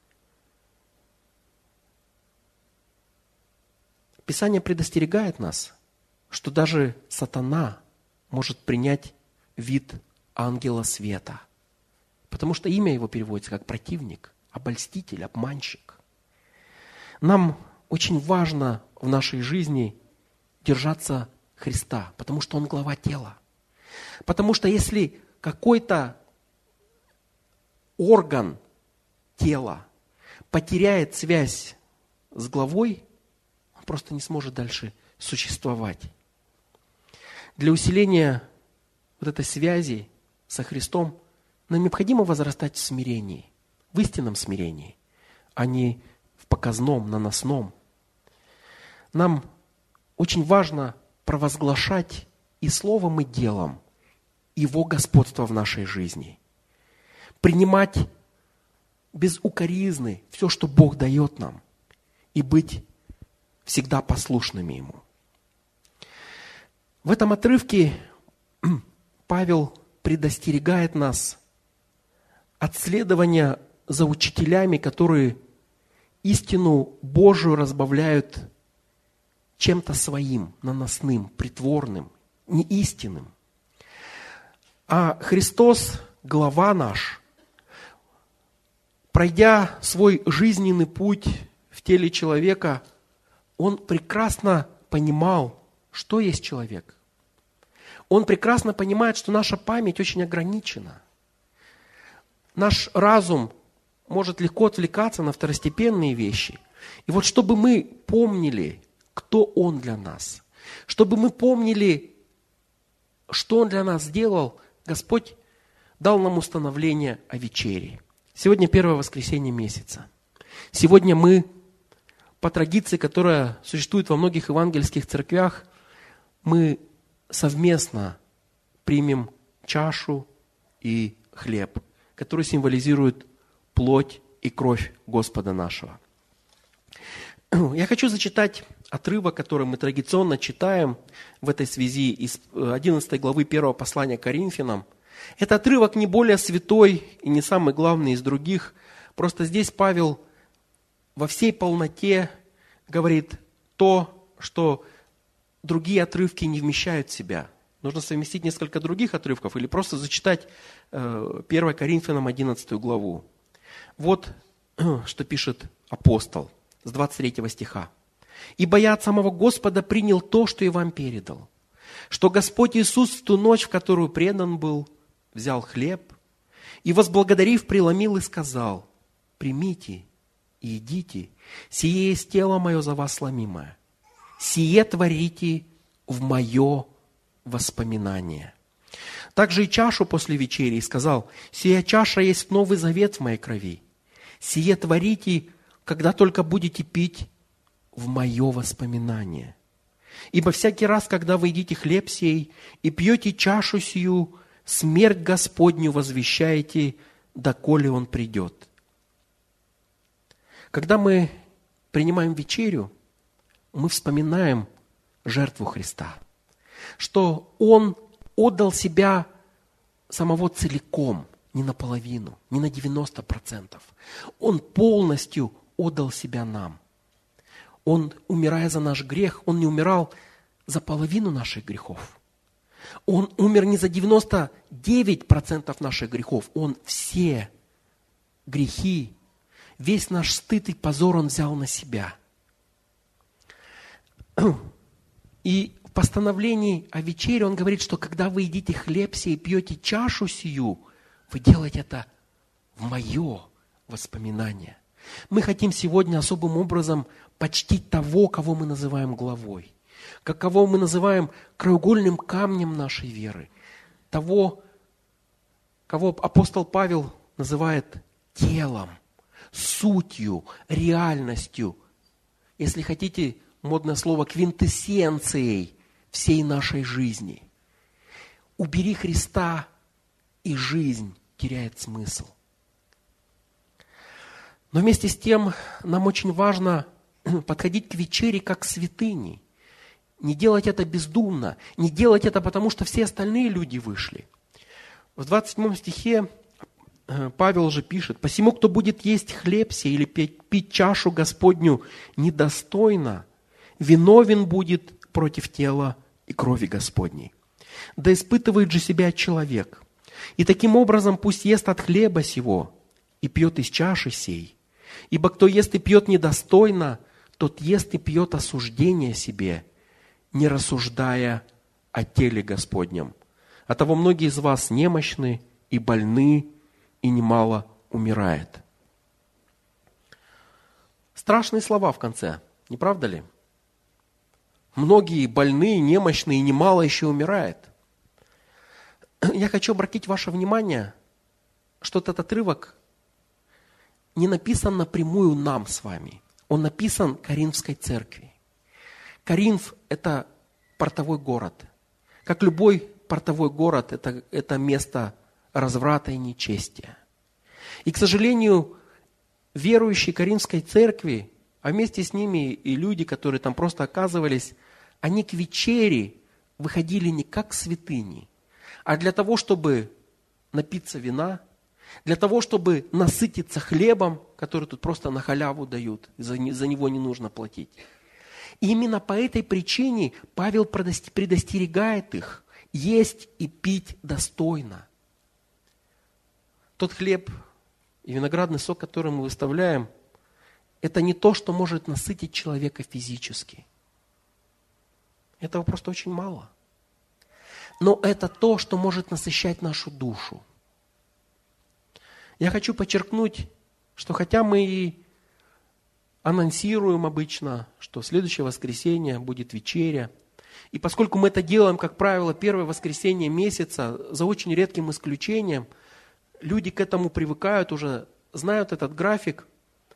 Speaker 3: Писание предостерегает нас, что даже сатана может принять вид ангела света, потому что имя его переводится как противник, обольститель, обманщик. Нам очень важно в нашей жизни держаться Христа, потому что Он глава тела. Потому что если какой-то орган тела потеряет связь с главой, он просто не сможет дальше существовать. Для усиления вот этой связи со Христом нам необходимо возрастать в смирении, в истинном смирении, а не в показном, наносном. Нам очень важно провозглашать и словом, и делом Его господство в нашей жизни. Принимать без укоризны все, что Бог дает нам, и быть всегда послушными Ему. В этом отрывке Павел предостерегает нас от следования за учителями, которые истину Божию разбавляют чем-то своим, наносным, притворным, неистинным. А Христос, глава наш, пройдя свой жизненный путь в теле человека, Он прекрасно понимал, что есть человек. Он прекрасно понимает, что наша память очень ограничена. Наш разум может легко отвлекаться на второстепенные вещи. И вот чтобы мы помнили, кто Он для нас, чтобы мы помнили, что Он для нас сделал, Господь дал нам установление о вечере. Сегодня первое воскресенье месяца. Сегодня мы, по традиции, которая существует во многих евангельских церквях, мы совместно примем чашу и хлеб, который символизирует плоть и кровь Господа нашего. Я хочу зачитать отрывок, который мы традиционно читаем в этой связи из 11 главы 1 послания к Коринфянам. Это отрывок не более святой и не самый главный из других. Просто здесь Павел во всей полноте говорит то, что другие отрывки не вмещают в себя. Нужно совместить несколько других отрывков или просто зачитать 1 Коринфянам 11 главу. Вот что пишет апостол с 23 стиха. «Ибо я от самого Господа принял то, что и вам передал, что Господь Иисус в ту ночь, в которую предан был, взял хлеб и, возблагодарив, преломил и сказал: примите и едите, сие есть тело мое за вас ломимое. Сие творите в мое воспоминание. Также и чашу после вечери сказал: сия чаша есть новый завет в моей крови. Сие творите, когда только будете пить, в мое воспоминание. Ибо всякий раз, когда вы едите хлеб сей и пьете чашу сию, смерть Господню возвещаете, доколе Он придет. Когда мы принимаем вечерю, мы вспоминаем жертву Христа, что Он отдал себя самого целиком, не наполовину, не на 90%. Он полностью отдал себя нам. Он, умирая за наш грех, Он не умирал за половину наших грехов. Он умер не за 99% наших грехов. Он все грехи, весь наш стыд и позор Он взял на себя. И в постановлении о вечере Он говорит, что когда вы едите хлеб сей и пьете чашу сию, вы делаете это в мое воспоминание. Мы хотим сегодня особым образом почтить того, кого мы называем главой, кого мы называем краеугольным камнем нашей веры, того, кого апостол Павел называет телом, сутью, реальностью, если хотите, модное слово, квинтэссенцией всей нашей жизни. Убери Христа, и жизнь теряет смысл. Но вместе с тем нам очень важно подходить к вечере как к святыне. Не делать это бездумно, не делать это потому, что все остальные люди вышли. В 27 стихе Павел же пишет: «Посему, кто будет есть хлеб сей или пить чашу Господню недостойно, виновен будет против тела и крови Господней. Да испытывает же себя человек. И таким образом пусть ест от хлеба сего и пьет из чаши сей. Ибо кто ест и пьет недостойно, тот ест и пьет осуждение себе, не рассуждая о теле Господнем. Оттого многие из вас немощны и больны, и немало умирает». Страшные слова в конце, не правда ли? Многие больны, немощны, и немало еще умирает. Я хочу обратить ваше внимание, что этот отрывок не написан напрямую нам с вами. Он написан Коринфской церкви. Коринф – это портовой город. Как любой портовой город, это место разврата и нечестия. И, к сожалению, верующие Коринфской церкви, а вместе с ними и люди, которые там просто оказывались, они к вечере выходили не как святыни, а для того, чтобы напиться вина, для того, чтобы насытиться хлебом, который тут просто на халяву дают, за него не нужно платить. И именно по этой причине Павел предостерегает их есть и пить достойно. Тот хлеб и виноградный сок, который мы выставляем, это не то, что может насытить человека физически. Этого просто очень мало. Но это то, что может насыщать нашу душу. Я хочу подчеркнуть, что хотя мы и анонсируем обычно, что в следующее воскресенье будет вечеря, и поскольку мы это делаем, как правило, первое воскресенье месяца, за очень редким исключением, люди к этому привыкают уже, знают этот график,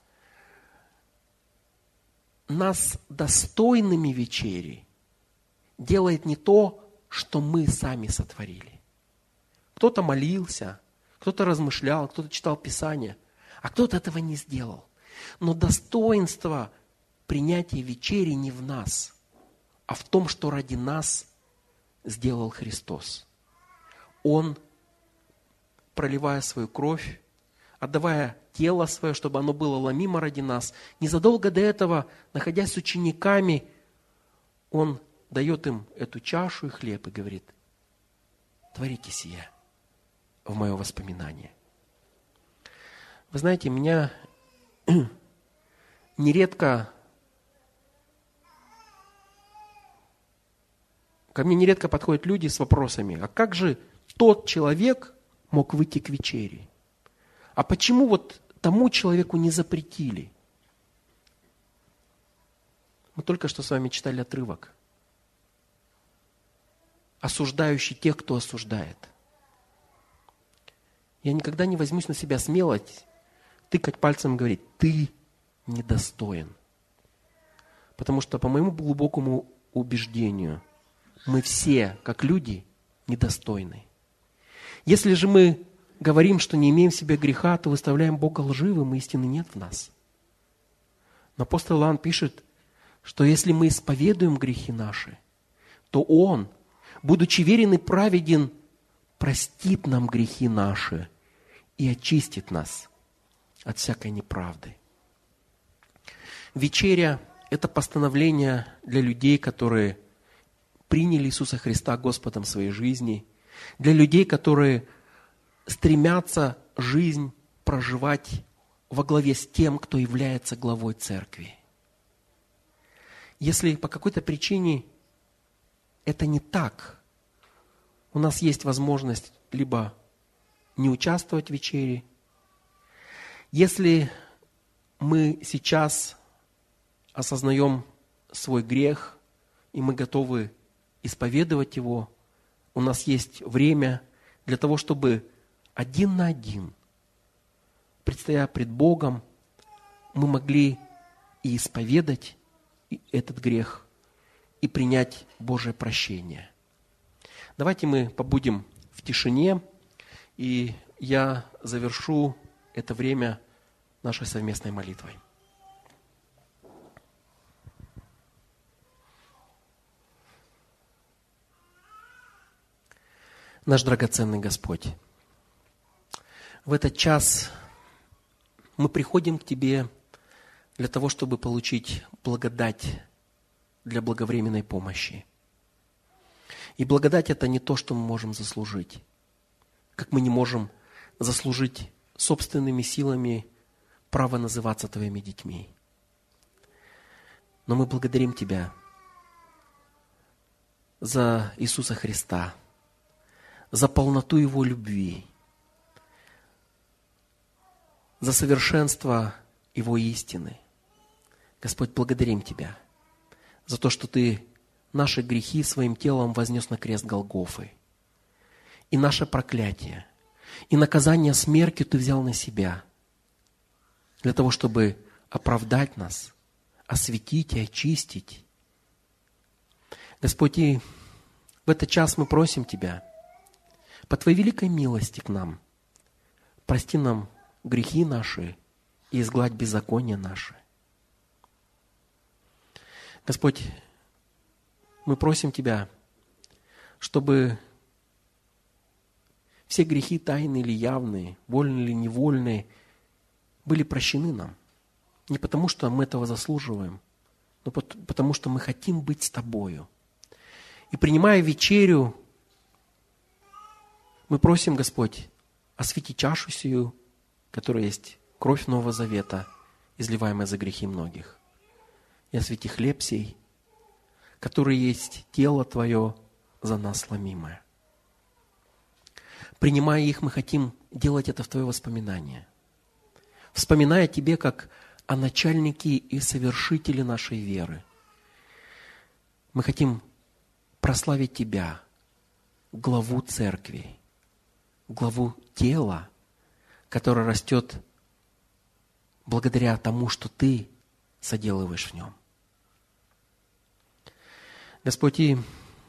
Speaker 3: нас достойными вечери делает не то, что мы сами сотворили. Кто-то молился, кто-то размышлял, кто-то читал Писание, а кто-то этого не сделал. Но достоинство принятия вечери не в нас, а в том, что ради нас сделал Христос. Он, проливая свою кровь, отдавая тело свое, чтобы оно было ломимо ради нас, незадолго до этого, находясь с учениками, Он дает им эту чашу и хлеб и говорит: творите сие в мое воспоминание. Вы знаете, меня ко мне нередко подходят люди с вопросами: а как же тот человек мог выйти к вечере? А почему вот тому человеку не запретили? Мы только что с вами читали отрывок, осуждающий тех, кто осуждает. Я никогда не возьмусь на себя смелость тыкать пальцем и говорить: ты недостоин. Потому что, по моему глубокому убеждению, мы все, как люди, недостойны. Если же мы говорим, что не имеем в себе греха, то выставляем Бога лживым, и истины нет в нас. Но апостол Иоанн пишет, что если мы исповедуем грехи наши, то Он, будучи верен и праведен, простит нам грехи наши и очистит нас от всякой неправды. Вечеря – это постановление для людей, которые приняли Иисуса Христа Господом своей жизни, для людей, которые стремятся жизнь проживать во главе с тем, кто является главой церкви. Если по какой-то причине это не так, у нас есть возможность либо не участвовать в вечере. Если мы сейчас осознаем свой грех, и мы готовы исповедовать его, у нас есть время для того, чтобы один на один, предстоя пред Богом, мы могли и исповедать этот грех, и принять Божие прощение. Давайте мы побудем в тишине, и я завершу это время нашей совместной молитвой. Наш драгоценный Господь, в этот час мы приходим к Тебе для того, чтобы получить благодать для благовременной помощи. И благодать – это не то, что мы можем заслужить, как мы не можем заслужить собственными силами право называться Твоими детьми. Но мы благодарим Тебя за Иисуса Христа, за полноту Его любви, за совершенство Его истины. Господь, благодарим Тебя за то, что Ты наши грехи своим телом вознес на крест Голгофы. И наше проклятие, и наказание смертью Ты взял на себя для того, чтобы оправдать нас, осветить и очистить. Господь, и в этот час мы просим Тебя, по Твоей великой милости к нам, прости нам грехи наши и изгладь беззакония наши. Господь, мы просим Тебя, чтобы все грехи, тайные или явные, вольные или невольные, были прощены нам. Не потому, что мы этого заслуживаем, но потому, что мы хотим быть с Тобою. И принимая вечерю, мы просим, Господь, освети чашу сию, которая есть кровь Нового Завета, изливаемая за грехи многих. И освети хлеб сей, который есть тело Твое за нас сломимое. Принимая их, мы хотим делать это в Твое воспоминание. Вспоминая Тебе, как о начальнике и совершителе нашей веры. Мы хотим прославить Тебя, главу церкви, главу тела, которое растет благодаря тому, что Ты соделываешь в нем. Господь, и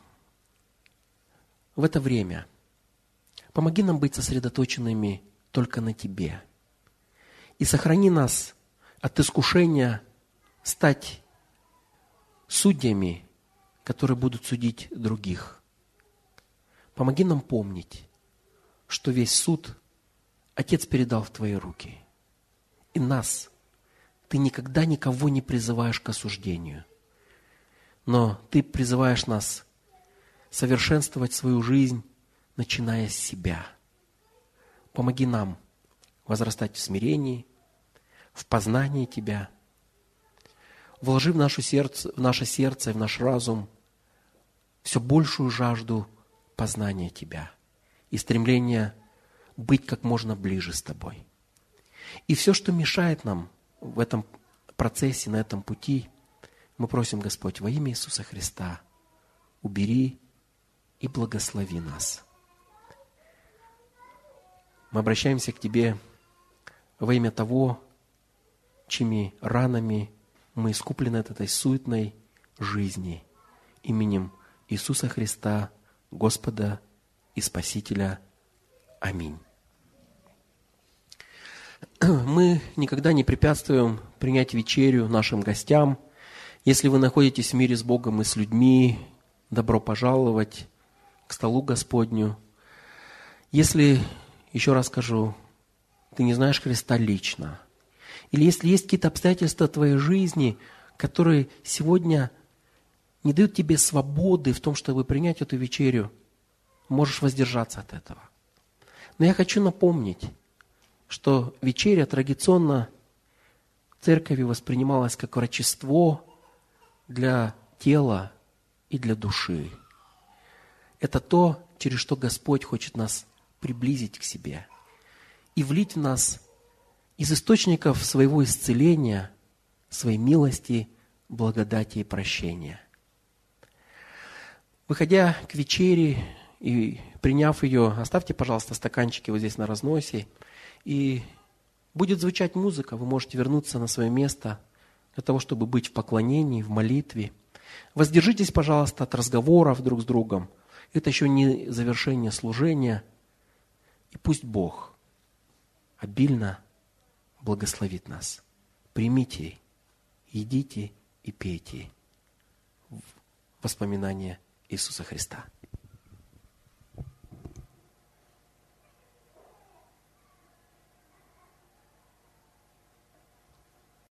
Speaker 3: в это время помоги нам быть сосредоточенными только на Тебе. И сохрани нас от искушения стать судьями, которые будут судить других. Помоги нам помнить, что весь суд Отец передал в Твои руки. И нас Ты никогда никого не призываешь к осуждению. Но Ты призываешь нас совершенствовать свою жизнь, начиная с себя. Помоги нам возрастать в смирении, в познании Тебя. Вложи в наше сердце и в наш разум все большую жажду познания Тебя и стремление быть как можно ближе с Тобой. И все, что мешает нам в этом процессе, на этом пути, Мы просим, Господь, во имя Иисуса Христа, убери и благослови нас. Мы обращаемся к Тебе во имя того, чьими ранами мы искуплены от этой суетной жизни, именем Иисуса Христа, Господа и Спасителя. Аминь. Мы никогда не препятствуем принять вечерю нашим гостям. Если вы находитесь в мире с Богом и с людьми, добро пожаловать к столу Господню. Если, еще раз скажу, ты не знаешь Христа лично, или если есть какие-то обстоятельства твоей жизни, которые сегодня не дают тебе свободы в том, чтобы принять эту вечерю, можешь воздержаться от этого. Но я хочу напомнить, что вечеря традиционно в церкви воспринималась как врачество для тела и для души. Это то, через что Господь хочет нас приблизить к себе и влить в нас из источников своего исцеления, своей милости, благодати и прощения. Выходя к вечере и приняв ее, оставьте, пожалуйста, стаканчики вот здесь на разносе, и будет звучать музыка, вы можете вернуться на свое место для того, чтобы быть в поклонении, в молитве. Воздержитесь, пожалуйста, от разговоров друг с другом. Это еще не завершение служения. И пусть Бог обильно благословит нас. Примите, едите и пейте в воспоминания Иисуса Христа.